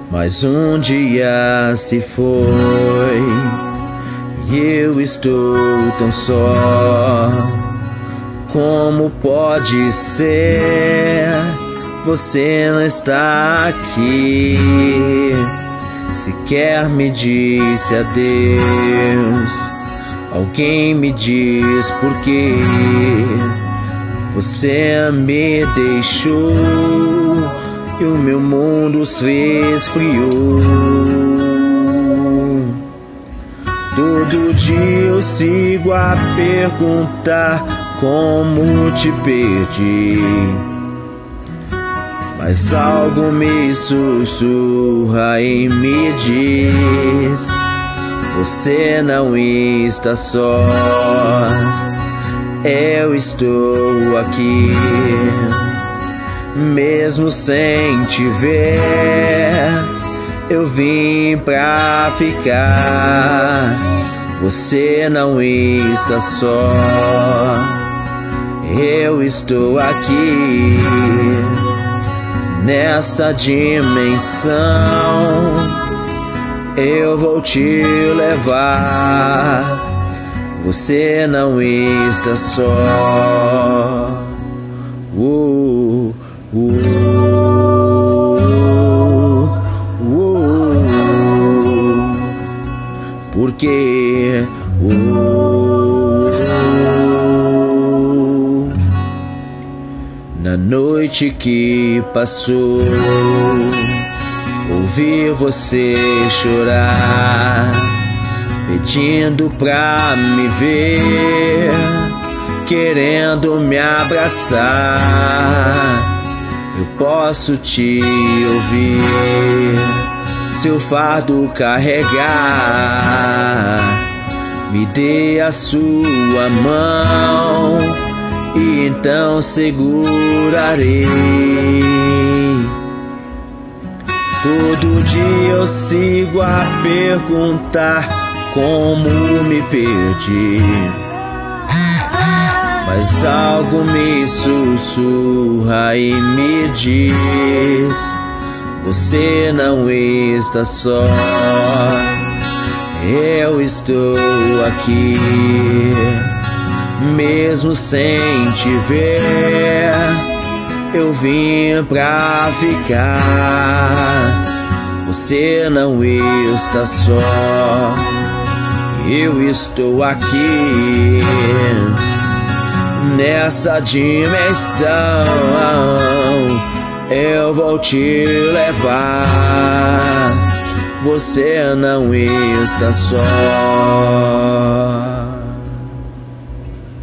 Mas um dia se foi e eu estou tão só. Como pode ser? Você não está aqui. Sequer me disse adeus. Alguém me diz por quê você me deixou e o meu mundo se esfriou. Todo dia eu sigo a perguntar como te perdi, mas algo me sussurra e me diz: você não está só, eu estou aqui. Mesmo sem te ver, eu vim pra ficar. Você não está só, eu estou aqui. Nessa dimensão eu vou te levar. Você não está só. Porque na noite que passou, ouvi você chorar, pedindo pra me ver, querendo me abraçar. Eu posso te ouvir, seu fardo carregar. Me dê a sua mão e então segurarei. Todo dia eu sigo a perguntar como me perdi, mas algo me sussurra e me diz: você não está só, eu estou aqui. Mesmo sem te ver, eu vim pra ficar. Você não está só, eu estou aqui. Nessa dimensão eu vou te levar. Você não está só.